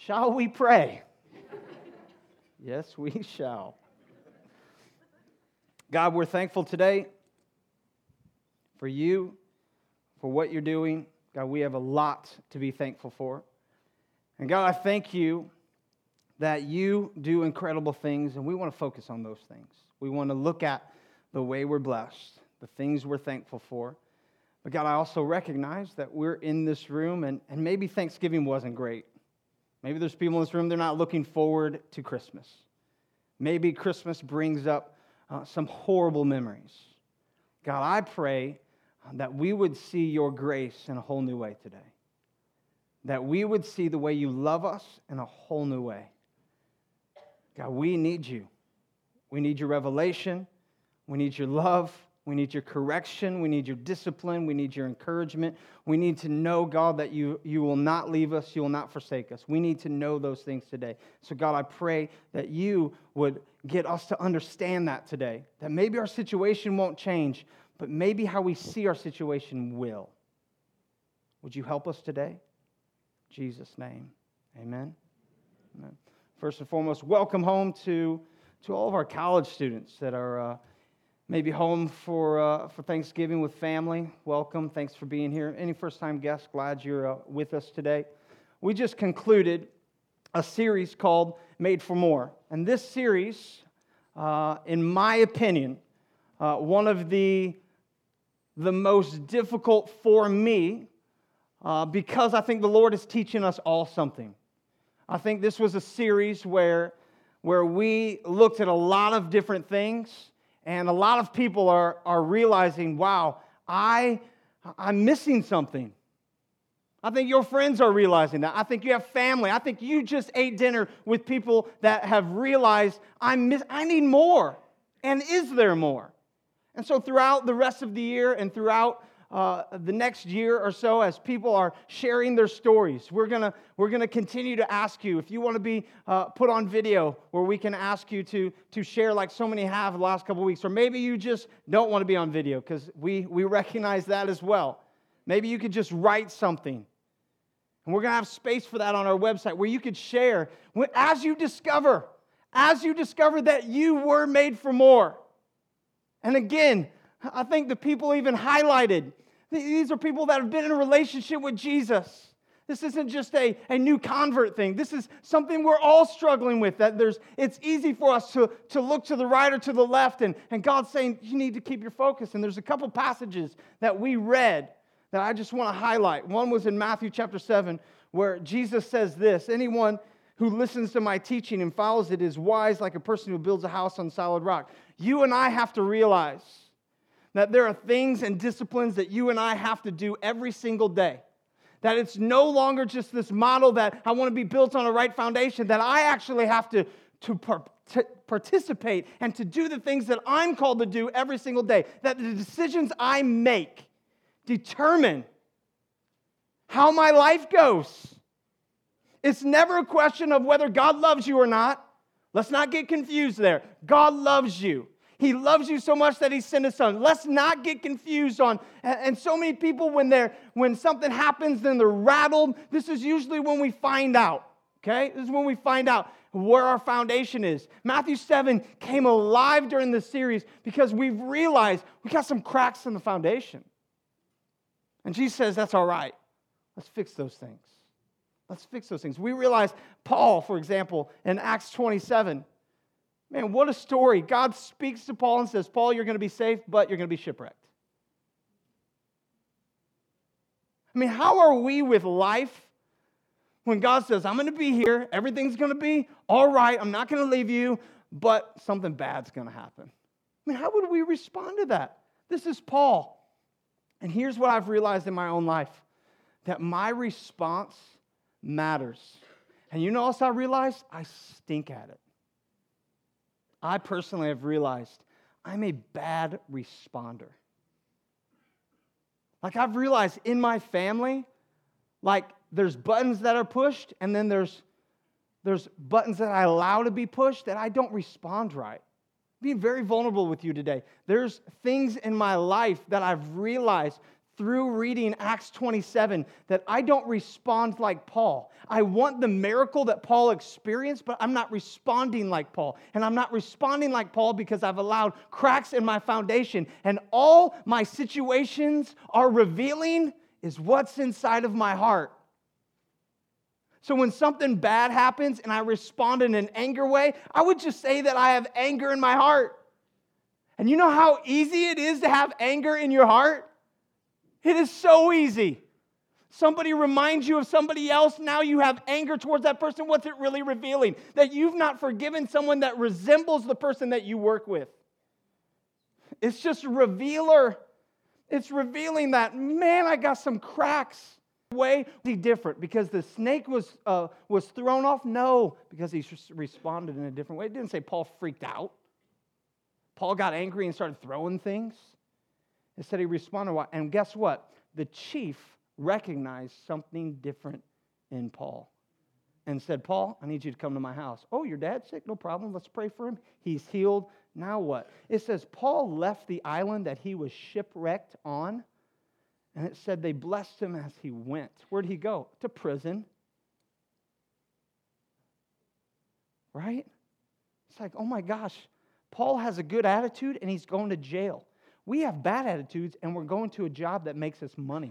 Shall we pray? Yes, we shall. God, we're thankful today for you, for what you're doing. God, we have a lot to be thankful for. And God, I thank you that you do incredible things, and we want to focus on those things. We want to look at the way we're blessed, the things we're thankful for. But God, I also recognize that we're in this room, and maybe Thanksgiving wasn't great. Maybe there's people in this room, they're not looking forward to Christmas. Maybe Christmas brings up some horrible memories. God, I pray that we would see your grace in a whole new way today. That we would see the way you love us in a whole new way. God, we need you. We need your revelation. We need your love. We need your correction. We need your discipline. We need your encouragement. We need to know, God, that you will not leave us. You will not forsake us. We need to know those things today. So, God, I pray that you would get us to understand that today. That maybe our situation won't change, but maybe how we see our situation will. Would you help us today? In Jesus' name, amen. Amen. First and foremost, welcome home to all of our college students that are maybe home for Thanksgiving with family. Welcome. Thanks for being here. Any first-time guests, glad you're with us today. We just concluded a series called Made for More. And this series, in my opinion, one of the most difficult for me because I think the Lord is teaching us all something. I think this was a series where we looked at a lot of different things, and a lot of people are realizing, wow, I'm missing something. I think your friends are realizing that. I think you have family. I think you just ate dinner with people that have realized, I need more. And is there more? And so throughout the rest of the year and throughout the next year or so, as people are sharing their stories, we're gonna continue to ask you if you want to be put on video, where we can ask you to share like so many have the last couple of weeks, or maybe you just don't want to be on video because we recognize that as well. Maybe you could just write something, and we're gonna have space for that on our website where you could share as you discover that you were made for more. And again, I think the people even highlighted, these are people that have been in a relationship with Jesus. This isn't just a new convert thing. This is something we're all struggling with. It's easy for us to look to the right or to the left, and God's saying, you need to keep your focus. And there's a couple passages that we read that I just want to highlight. One was in Matthew chapter 7, where Jesus says this: anyone who listens to my teaching and follows it is wise like a person who builds a house on solid rock. You and I have to realize that there are things and disciplines that you and I have to do every single day. That it's no longer just this model that I want to be built on a right foundation, that I actually have to participate and to do the things that I'm called to do every single day. That the decisions I make determine how my life goes. It's never a question of whether God loves you or not. Let's not get confused there. God loves you. He loves you so much that He sent His Son. Let's not get confused on, and so many people when something happens, then they're rattled. This is usually when we find out, okay? This is when we find out where our foundation is. Matthew 7 came alive during this series because we've realized we got some cracks in the foundation. And Jesus says, that's all right. Let's fix those things. Let's fix those things. We realize Paul, for example, in Acts 27, man, what a story. God speaks to Paul and says, Paul, you're going to be safe, but you're going to be shipwrecked. I mean, how are we with life when God says, I'm going to be here, everything's going to be all right, I'm not going to leave you, but something bad's going to happen? I mean, how would we respond to that? This is Paul. And here's what I've realized in my own life, that my response matters. And you know what else I realized? I stink at it. I personally have realized I'm a bad responder. Like I've realized in my family, like there's buttons that are pushed, and then there's buttons that I allow to be pushed that I don't respond right. I'm being very vulnerable with you today. There's things in my life that I've realized through reading Acts 27 that I don't respond like Paul. I want the miracle that Paul experienced, but I'm not responding like Paul. And I'm not responding like Paul because I've allowed cracks in my foundation. And all my situations are revealing is what's inside of my heart. So when something bad happens and I respond in an anger way, I would just say that I have anger in my heart. And you know how easy it is to have anger in your heart? It is so easy. Somebody reminds you of somebody else, now you have anger towards that person. What's it really revealing? That you've not forgiven someone that resembles the person that you work with. It's just a revealer. It's revealing that, man, I got some cracks. Way different because the snake was thrown off? No, because he responded in a different way. It didn't say Paul freaked out. Paul got angry and started throwing things. It said he responded. And guess what? The chief recognized something different in Paul and said, Paul, I need you to come to my house. Oh, your dad's sick? No problem. Let's pray for him. He's healed. Now what? It says Paul left the island that he was shipwrecked on, and it said they blessed him as he went. Where'd he go? To prison. Right? It's like, oh my gosh, Paul has a good attitude and he's going to jail. We have bad attitudes and we're going to a job that makes us money.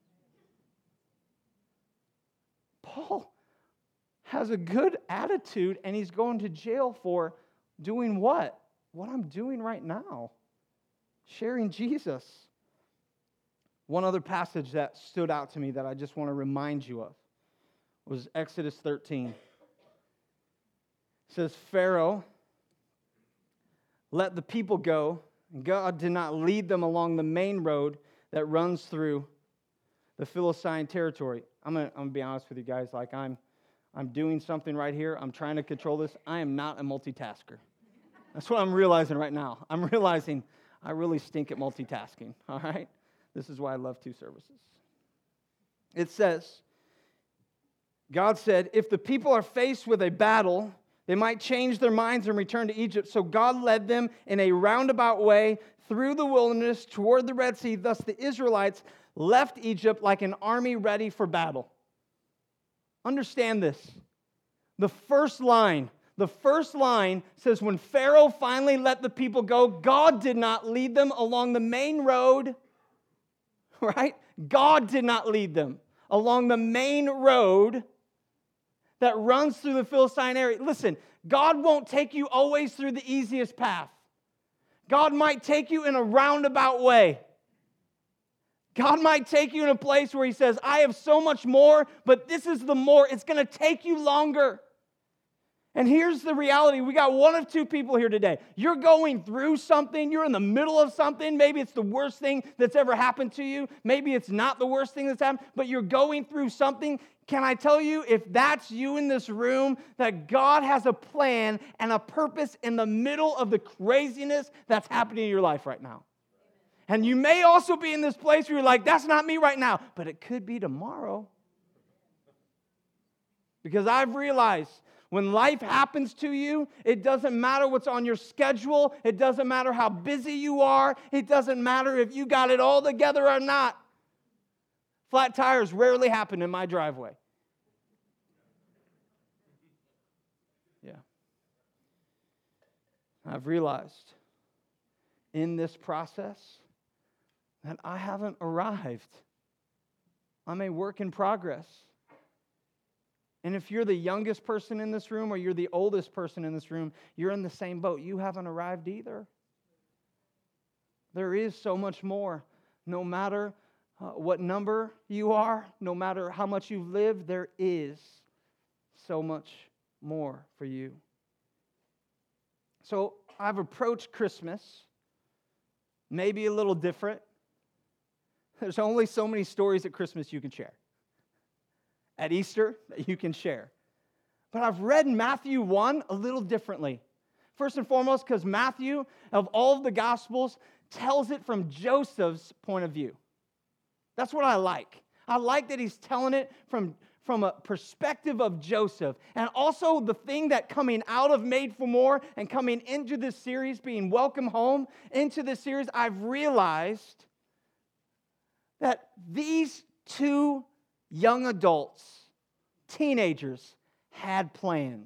Paul has a good attitude and he's going to jail for doing what? What I'm doing right now. Sharing Jesus. One other passage that stood out to me that I just want to remind you of was Exodus 13. It says, Pharaoh let the people go, and God did not lead them along the main road that runs through the Philistine territory. I'm gonna be honest with you guys, like I'm doing something right here. I'm trying to control this. I am not a multitasker. That's what I'm realizing right now. I'm realizing I really stink at multitasking, all right? This is why I love two services. It says, God said, if the people are faced with a battle, they might change their minds and return to Egypt. So God led them in a roundabout way through the wilderness toward the Red Sea. Thus the Israelites left Egypt like an army ready for battle. Understand this. The first line says when Pharaoh finally let the people go, God did not lead them along the main road, right? God did not lead them along the main road that runs through the Philistine area. Listen, God won't take you always through the easiest path. God might take you in a roundabout way. God might take you in a place where he says, I have so much more, but this is the more. It's going to take you longer. And here's the reality. We got one of two people here today. You're going through something. You're in the middle of something. Maybe it's the worst thing that's ever happened to you. Maybe it's not the worst thing that's happened, but you're going through something. Can I tell you, if that's you in this room, that God has a plan and a purpose in the middle of the craziness that's happening in your life right now. And you may also be in this place where you're like, that's not me right now, but it could be tomorrow. Because I've realized when life happens to you, it doesn't matter what's on your schedule. It doesn't matter how busy you are. It doesn't matter if you got it all together or not. Flat tires rarely happen in my driveway. Yeah. I've realized in this process that I haven't arrived. I'm a work in progress. And if you're the youngest person in this room or you're the oldest person in this room, you're in the same boat. You haven't arrived either. There is so much more. No matter what number you are, no matter how much you've lived, there is so much more for you. So I've approached Christmas maybe a little different. There's only so many stories at Christmas you can share. At Easter that you can share. But I've read Matthew 1 a little differently. First and foremost, because Matthew, of all of the Gospels, tells it from Joseph's point of view. That's what I like. I like that he's telling it from a perspective of Joseph. And also the thing that coming out of Made for More and coming into this series, being welcome home into this series, I've realized that these two young adults, teenagers, had plans.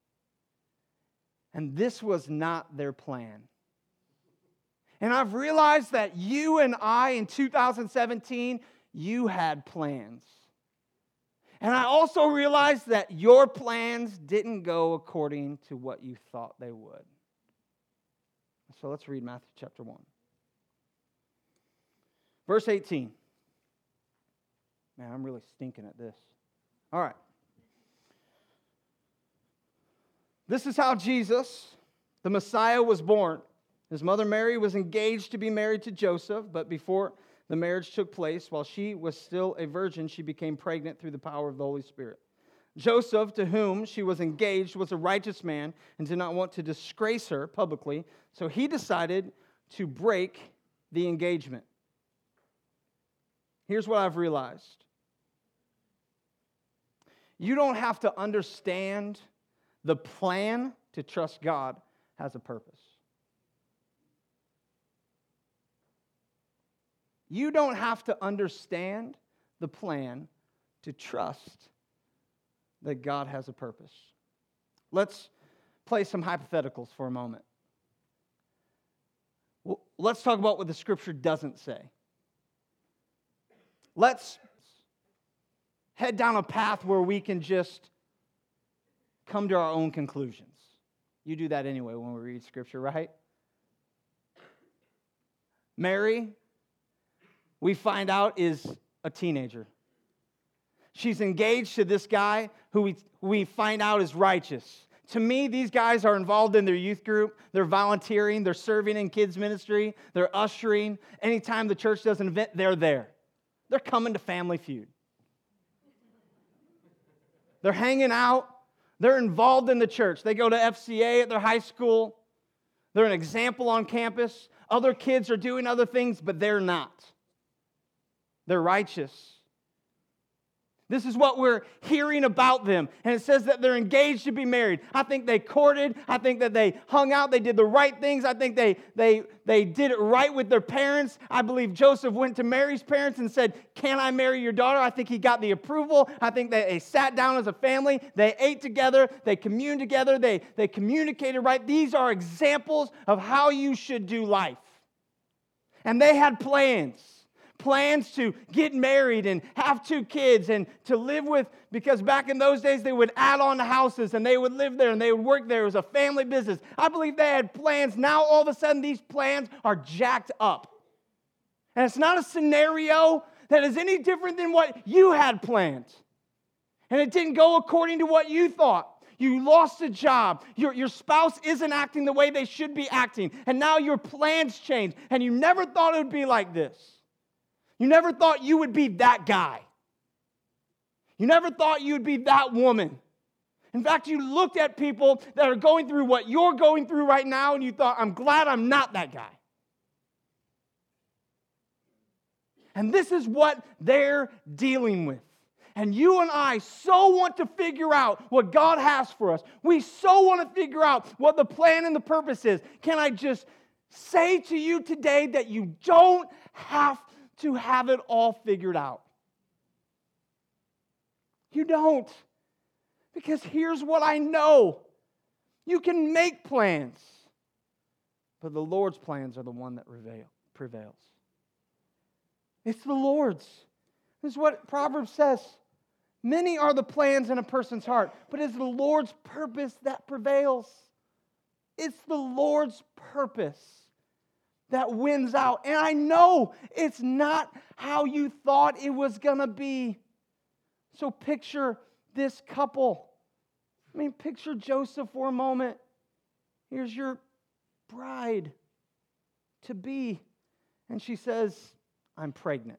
And this was not their plan. And I've realized that you and I in 2017, you had plans. And I also realized that your plans didn't go according to what you thought they would. So let's read Matthew chapter 1. Verse 18. Man, I'm really stinking at this. All right. This is how Jesus, the Messiah, was born. His mother Mary was engaged to be married to Joseph, but before the marriage took place, while she was still a virgin, she became pregnant through the power of the Holy Spirit. Joseph, to whom she was engaged, was a righteous man and did not want to disgrace her publicly, so he decided to break the engagement. Here's what I've realized. You don't have to understand the plan to trust God has a purpose. You don't have to understand the plan to trust that God has a purpose. Let's play some hypotheticals for a moment. Let's talk about what the Scripture doesn't say. Let's head down a path where we can just come to our own conclusions. You do that anyway when we read Scripture, right? Mary, we find out, is a teenager. She's engaged to this guy who we find out is righteous. To me, these guys are involved in their youth group. They're volunteering. They're serving in kids' ministry. They're ushering. Anytime the church does an event, they're there. They're coming to Family Feud. They're hanging out. They're involved in the church. They go to FCA at their high school. They're an example on campus. Other kids are doing other things, but they're not. They're righteous. This is what we're hearing about them. And it says that they're engaged to be married. I think they courted. I think that they hung out. They did the right things. I think they did it right with their parents. I believe Joseph went to Mary's parents and said, "Can I marry your daughter?" I think he got the approval. I think that they sat down as a family. They ate together. They communed together. They communicated right. These are examples of how you should do life. And they had plans to get married and have 2 kids and to live with, because back in those days they would add on to houses and they would live there and they would work there. It was a family business. I believe they had plans. Now all of a sudden these plans are jacked up. And it's not a scenario that is any different than what you had planned. And it didn't go according to what you thought. You lost a job. Your spouse isn't acting the way they should be acting. And now your plans change. And you never thought it would be like this. You never thought you would be that guy. You never thought you would be that woman. In fact, you looked at people that are going through what you're going through right now, and you thought, I'm glad I'm not that guy. And this is what they're dealing with. And you and I so want to figure out what God has for us. We so want to figure out what the plan and the purpose is. Can I just say to you today that you don't have to have it all figured out? You don't. Because here's what I know. You can make plans, but the Lord's plans are the one that prevails. It's the Lord's. This is what Proverbs says. Many are the plans in a person's heart, but it's the Lord's purpose that prevails. It's the Lord's purpose that wins out. And I know it's not how you thought it was going to be. So picture this couple. Picture Joseph for a moment. Here's your bride to be. And she says, I'm pregnant.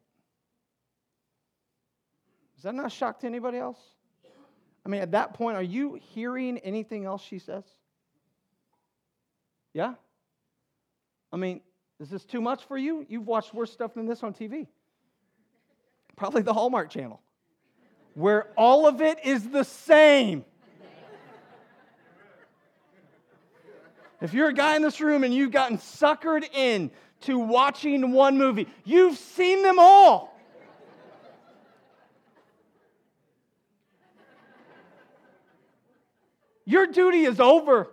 Is that not a shock to anybody else? At that point, are you hearing anything else she says? Yeah? Is this too much for you? You've watched worse stuff than this on TV. Probably the Hallmark Channel, where all of it is the same. If you're a guy in this room and you've gotten suckered in to watching one movie, you've seen them all. Your duty is over.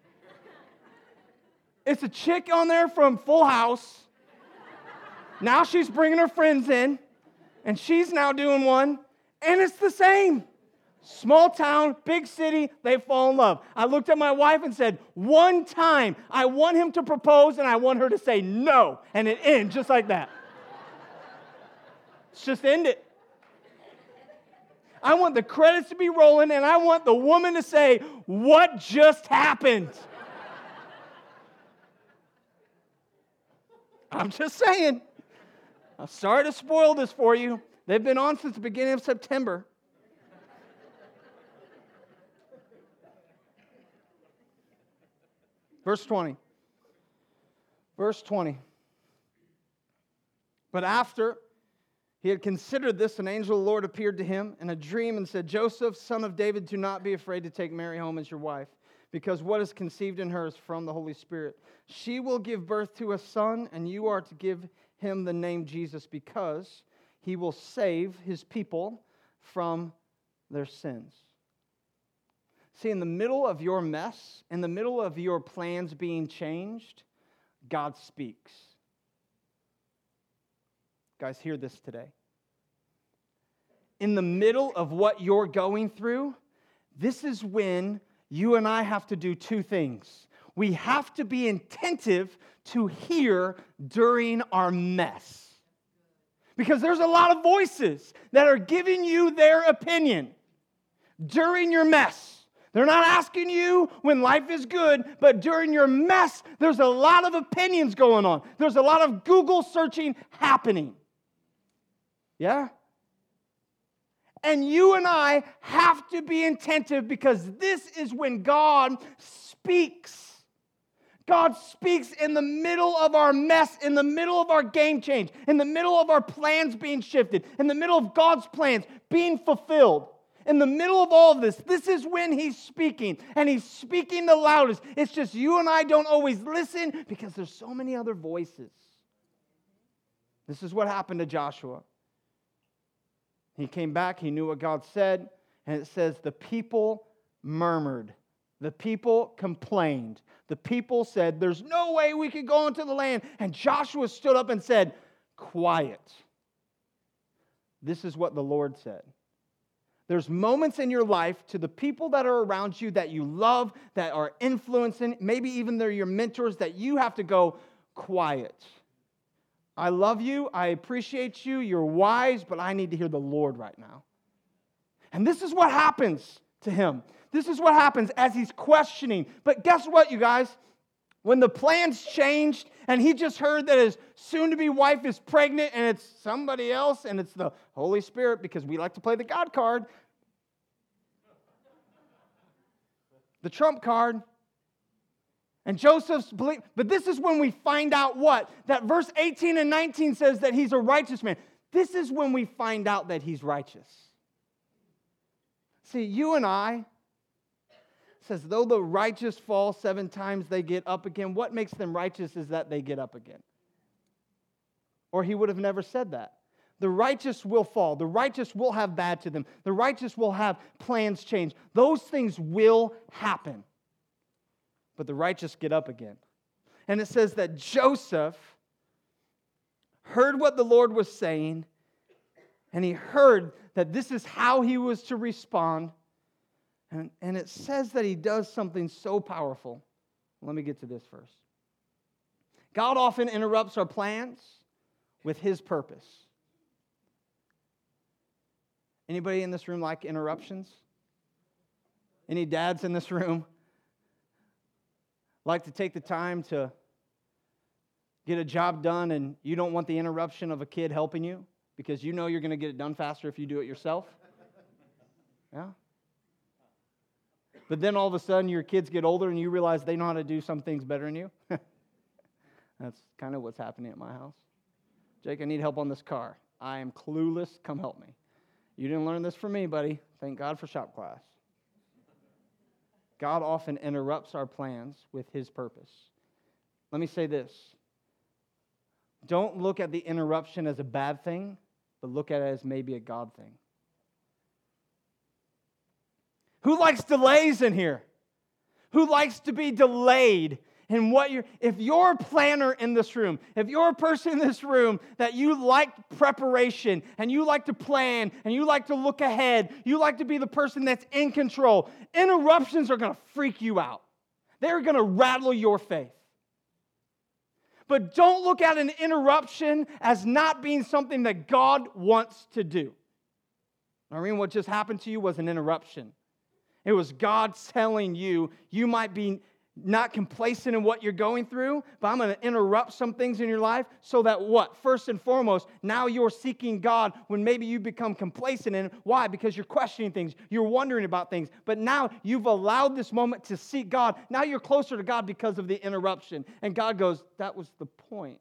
It's a chick on there from Full House. Now she's bringing her friends in, and she's now doing one, and it's the same. Small town, big city, they fall in love. I looked at my wife and said, one time, I want him to propose, and I want her to say no, and it ends just like that. Let's just end it. I want the credits to be rolling, and I want the woman to say, what just happened? I'm just saying. I'm sorry to spoil this for you. They've been on since the beginning of September. Verse 20. Verse 20. But after he had considered this, an angel of the Lord appeared to him in a dream and said, Joseph, son of David, do not be afraid to take Mary home as your wife, because what is conceived in her is from the Holy Spirit. She will give birth to a son, and you are to give him the name Jesus, because he will save his people from their sins. See, in the middle of your mess, in the middle of your plans being changed, God speaks. Guys, hear this today. In the middle of what you're going through, this is when you and I have to do two things. We have to be attentive to hear during our mess. Because there's a lot of voices that are giving you their opinion during your mess. They're not asking you when life is good, but during your mess, there's a lot of opinions going on. There's a lot of Google searching happening. Yeah? And you and I have to be attentive, because this is when God speaks. God speaks in the middle of our mess, in the middle of our game change, in the middle of our plans being shifted, in the middle of God's plans being fulfilled. In the middle of all of this, this is when he's speaking, and he's speaking the loudest. It's just you and I don't always listen because there's so many other voices. This is what happened to Joshua. He came back, he knew what God said, and it says the people murmured. The people complained. The people said, there's no way we could go into the land. And Joshua stood up and said, quiet. This is what the Lord said. There's moments in your life to the people that are around you that you love, that are influencing, maybe even they're your mentors, that you have to go quiet. I love you, I appreciate you, you're wise, but I need to hear the Lord right now. And this is what happens to him. This is what happens as he's questioning. But guess what, you guys? When the plans changed and he just heard that his soon-to-be wife is pregnant and it's somebody else and it's the Holy Spirit, because we like to play the God card, the trump card, and Joseph's belief. But this is when we find out what? That verse 18 and 19 says that he's a righteous man. This is when we find out that he's righteous. See, you and I, says, though the righteous fall 7 times, they get up again. What makes them righteous is that they get up again. Or he would have never said that. The righteous will fall. The righteous will have bad to them. The righteous will have plans change. Those things will happen. But the righteous get up again. And it says that Joseph heard what the Lord was saying, and he heard that this is how he was to respond. And it says that he does something so powerful. Let me get to this first. God often interrupts our plans with his purpose. Anybody in this room like interruptions? Any dads in this room like to take the time to get a job done and you don't want the interruption of a kid helping you because you know you're going to get it done faster if you do it yourself? Yeah? But then all of a sudden your kids get older and you realize they know how to do some things better than you. That's kind of what's happening at my house. Jake, I need help on this car. I am clueless. Come help me. You didn't learn this from me, buddy. Thank God for shop class. God often interrupts our plans with his purpose. Let me say this. Don't look at the interruption as a bad thing, but look at it as maybe a God thing. Who likes delays in here? who likes to be delayed in what if you're a planner in this room, if you're a person in this room that you like preparation and you like to plan and you like to look ahead, you like to be the person that's in control, interruptions are going to freak you out. They're going to rattle your faith. But don't look at an interruption as not being something that God wants to do. Maureen, what just happened to you was an interruption. It was God telling you, you might be not complacent in what you're going through, but I'm going to interrupt some things in your life so that what? First and foremost, now you're seeking God when maybe you become complacent in it. Why? Because you're questioning things. You're wondering about things. But now you've allowed this moment to seek God. Now you're closer to God because of the interruption. And God goes, that was the point.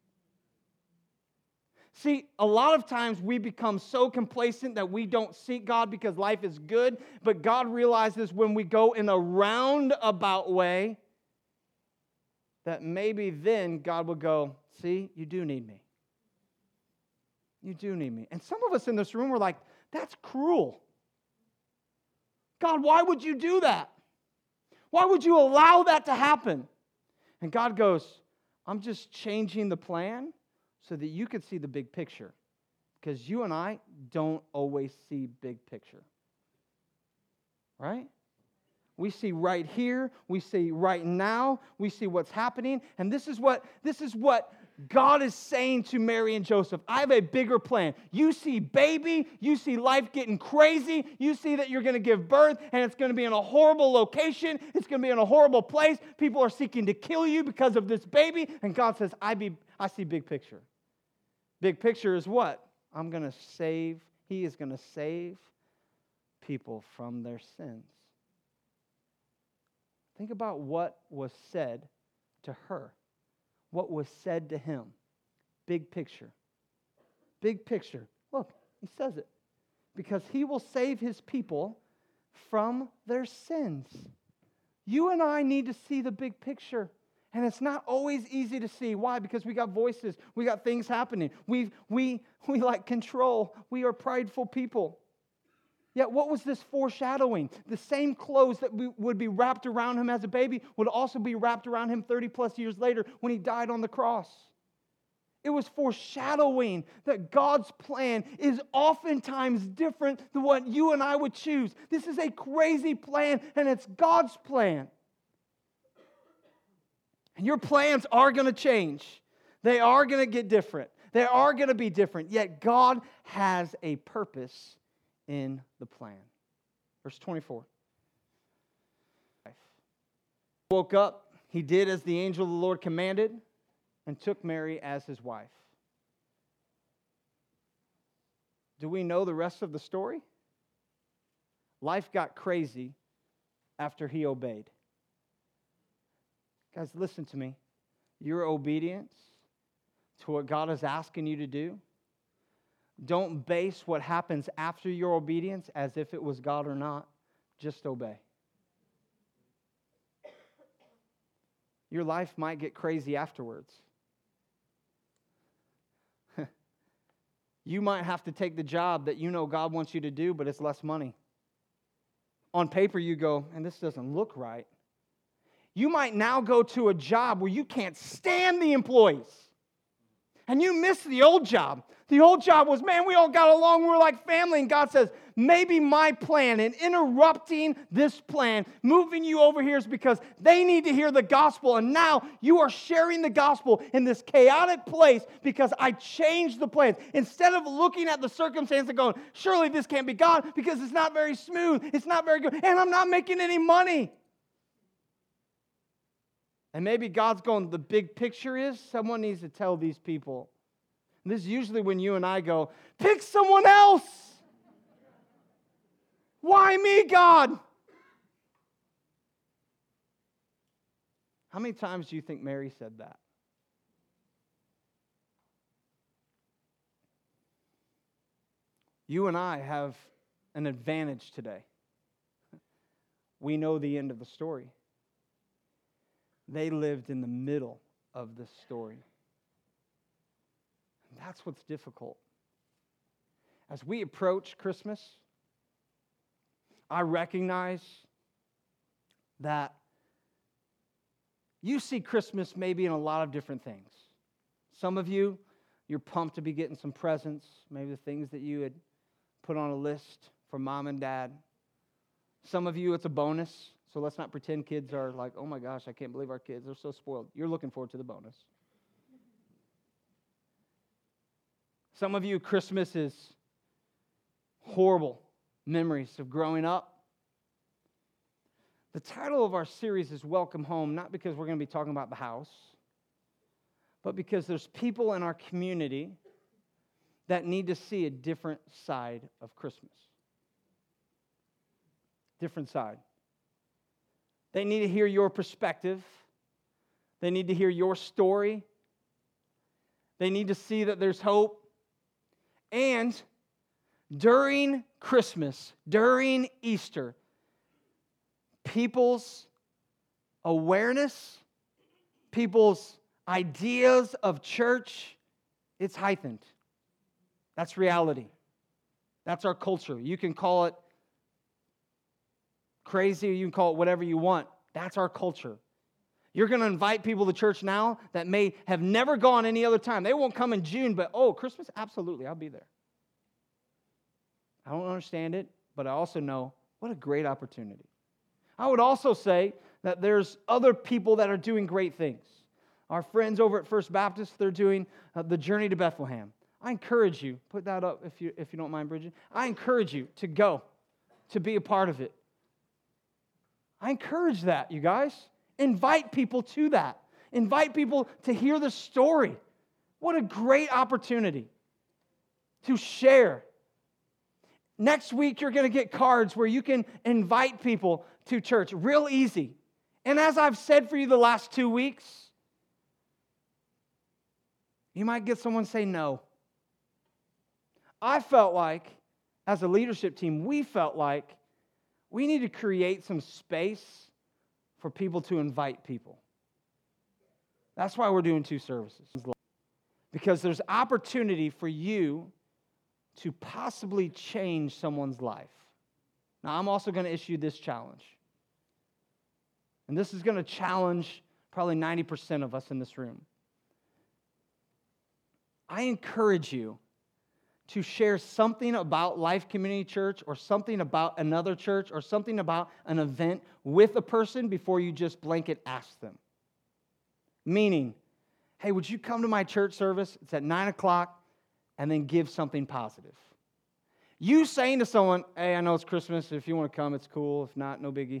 See, a lot of times we become so complacent that we don't seek God because life is good, but God realizes when we go in a roundabout way that maybe then God will go, see, you do need me. You do need me. And some of us in this room are like, that's cruel. God, why would you do that? Why would you allow that to happen? And God goes, I'm just changing the plan so that you can see the big picture. Because you and I don't always see big picture. Right? We see right here, we see right now, we see what's happening, and this is what God is saying to Mary and Joseph. I have a bigger plan. You see baby, you see life getting crazy, you see that you're going to give birth, and it's going to be in a horrible location, it's going to be in a horrible place, people are seeking to kill you because of this baby, and God says, I see big picture. Big picture is what? He is going to save people from their sins. Think about what was said to her. What was said to him. Big picture. Big picture. Look, he says it. Because he will save his people from their sins. You and I need to see the big picture. And it's not always easy to see. Why? Because we got voices. We got things happening. We like control. We are prideful people. Yet what was this foreshadowing? The same clothes that would be wrapped around him as a baby would also be wrapped around him 30 plus years later when he died on the cross. It was foreshadowing that God's plan is oftentimes different than what you and I would choose. This is a crazy plan, and it's God's plan. And your plans are going to change. They are going to get different. They are going to be different. Yet God has a purpose in the plan. Verse 24. Woke up, he did as the angel of the Lord commanded, and took Mary as his wife. Do we know the rest of the story? Life got crazy after he obeyed. Guys, listen to me. Your obedience to what God is asking you to do, don't base what happens after your obedience as if it was God or not. Just obey. Your life might get crazy afterwards. You might have to take the job that you know God wants you to do, but it's less money. On paper, you go, and this doesn't look right. You might now go to a job where you can't stand the employees. And you miss the old job. The old job was, man, we all got along, we were like family. And God says, maybe my plan in interrupting this plan, moving you over here is because they need to hear the gospel. And now you are sharing the gospel in this chaotic place because I changed the plans. Instead of looking at the circumstance and going, surely this can't be God because it's not very smooth, it's not very good, and I'm not making any money. And maybe God's going, the big picture is someone needs to tell these people. And this is usually when you and I go, pick someone else. Why me, God? How many times do you think Mary said that? You and I have an advantage today. We know the end of the story. They lived in the middle of this story. And that's what's difficult. As we approach Christmas, I recognize that you see Christmas maybe in a lot of different things. Some of you, you're pumped to be getting some presents, maybe the things that you had put on a list for mom and dad. Some of you, it's a bonus, so let's not pretend kids are like, oh my gosh, I can't believe our kids, they're so spoiled. You're looking forward to the bonus. Some of you, Christmas is horrible memories of growing up. The title of our series is Welcome Home, not because we're going to be talking about the house, but because there's people in our community that need to see a different side of Christmas. Different side. They need to hear your perspective. They need to hear your story. They need to see that there's hope. And during Christmas, during Easter, people's awareness, people's ideas of church, it's heightened. That's reality. That's our culture. You can call it crazy, or you can call it whatever you want. That's our culture. You're going to invite people to church now that may have never gone any other time. They won't come in June, but Christmas? Absolutely, I'll be there. I don't understand it, but I also know what a great opportunity. I would also say that there's other people that are doing great things. Our friends over at First Baptist, they're doing the Journey to Bethlehem. I encourage you, put that up if you don't mind, Bridget. I encourage you to go, to be a part of it. I encourage that, you guys. Invite people to that. Invite people to hear the story. What a great opportunity to share. Next week, you're going to get cards where you can invite people to church. Real easy. And as I've said for you the last 2 weeks, you might get someone say no. I felt like, as a leadership team, we felt like we need to create some space for people to invite people. That's why we're doing 2 services. Because there's opportunity for you to possibly change someone's life. Now, I'm also going to issue this challenge. And this is going to challenge probably 90% of us in this room. I encourage you to share something about Life Community Church or something about another church or something about an event with a person before you just blanket ask them. Meaning, hey, would you come to my church service? It's at 9 o'clock, and then give something positive. You saying to someone, hey, I know it's Christmas. If you want to come, it's cool. If not, no biggie.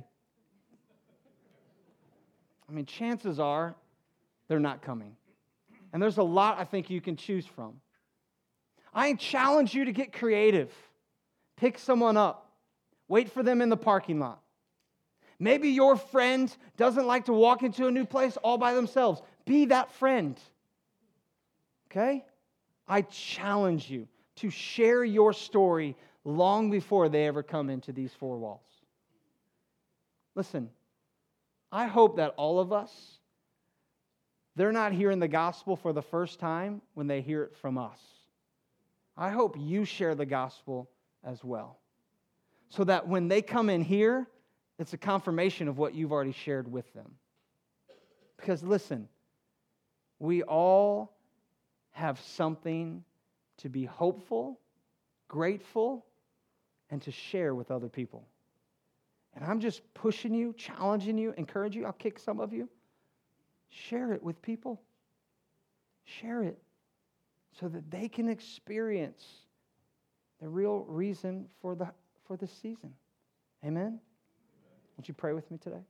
I mean, chances are they're not coming. And there's a lot I think you can choose from. I challenge you to get creative. Pick someone up. Wait for them in the parking lot. Maybe your friend doesn't like to walk into a new place all by themselves. Be that friend. Okay? I challenge you to share your story long before they ever come into these 4 walls. Listen, I hope that all of us, they're not hearing the gospel for the first time when they hear it from us. I hope you share the gospel as well, so that when they come in here, it's a confirmation of what you've already shared with them. Because listen, we all have something to be hopeful, grateful, and to share with other people. And I'm just pushing you, challenging you, encouraging you. I'll kick some of you. Share it with people. Share it so that they can experience the real reason for this season. Amen? Won't you pray with me today?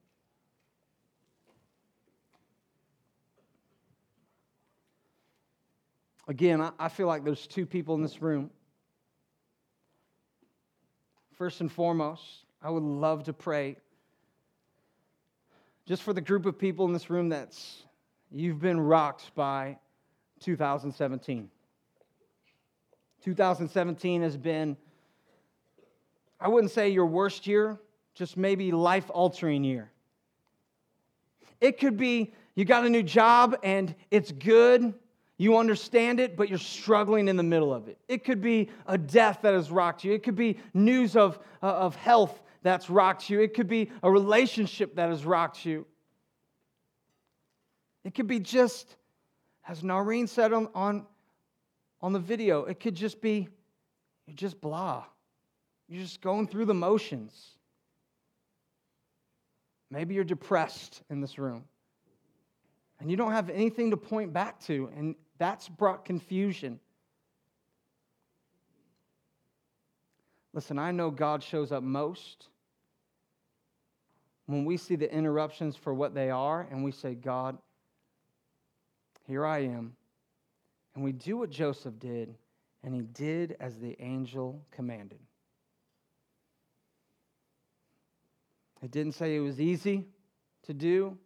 Again, I feel like there's 2 people in this room. First and foremost, I would love to pray just for the group of people in this room you've been rocked by 2017. 2017 has been, I wouldn't say your worst year, just maybe life-altering year. It could be you got a new job and it's good, you understand it, but you're struggling in the middle of it. It could be a death that has rocked you. It could be news of health that's rocked you. It could be a relationship that has rocked you. It could be just, as Noreen said on the video, it could just be, you're just blah. You're just going through the motions. Maybe you're depressed in this room. And you don't have anything to point back to, and that's brought confusion. Listen, I know God shows up most when we see the interruptions for what they are, and we say, God, here I am. And we do what Joseph did, and he did as the angel commanded. It didn't say it was easy to do.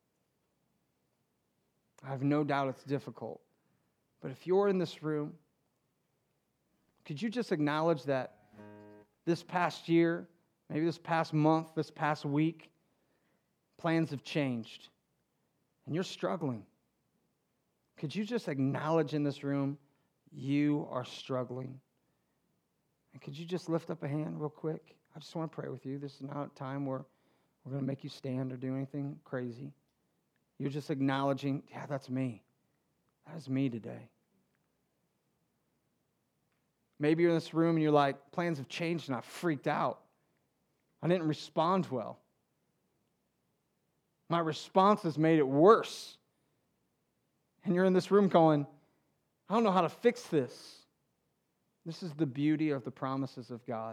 I have no doubt it's difficult. But if you're in this room, could you just acknowledge that this past year, maybe this past month, this past week, plans have changed, and you're struggling? Could you just acknowledge in this room, you are struggling? And could you just lift up a hand real quick? I just want to pray with you. This is not a time where we're going to make you stand or do anything crazy. You're just acknowledging, yeah, that's me. That is me today. Maybe you're in this room and you're like, plans have changed and I freaked out. I didn't respond well. My response has made it worse. And you're in this room going, I don't know how to fix this. This is the beauty of the promises of God.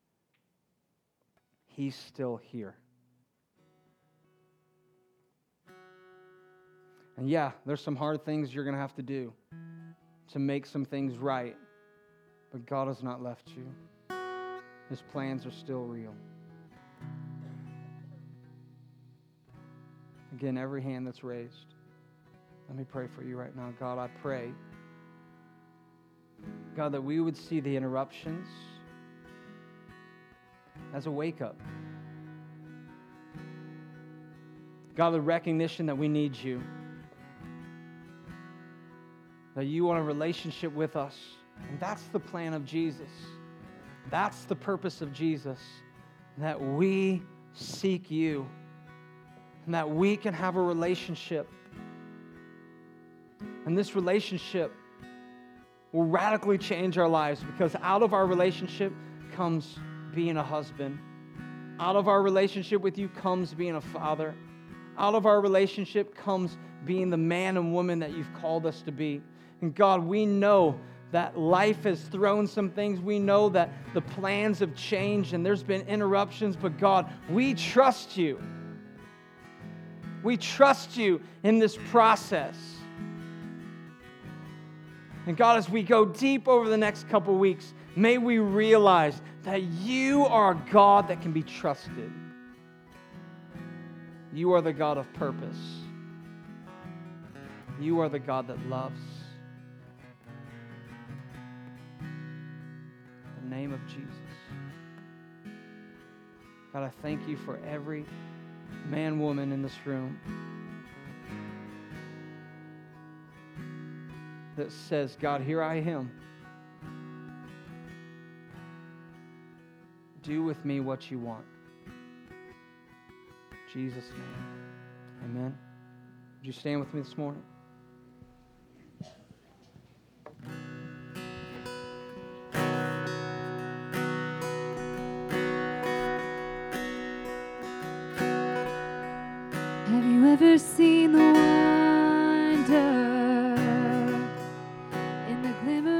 He's still here. And yeah, there's some hard things you're going to have to do to make some things right. But God has not left you. His plans are still real. Again, every hand that's raised. Let me pray for you right now. God, I pray, God, that we would see the interruptions as a wake-up. God, the recognition that we need you, that you want a relationship with us. And that's the plan of Jesus. That's the purpose of Jesus, that we seek you and that we can have a relationship. And this relationship will radically change our lives, because out of our relationship comes being a husband. Out of our relationship with you comes being a father. Out of our relationship comes being the man and woman that you've called us to be. And God, we know that life has thrown some things. We know that the plans have changed and there's been interruptions. But God, we trust you. We trust you in this process. And God, as we go deep over the next couple weeks, may we realize that you are a God that can be trusted. You are the God of purpose. You are the God that loves. In the name of Jesus. God, I thank you for every man, woman in this room that says, God, here I am. Do with me what you want. In Jesus' name. Amen. Would you stand with me this morning? Have you ever seen the wonder in the glimmer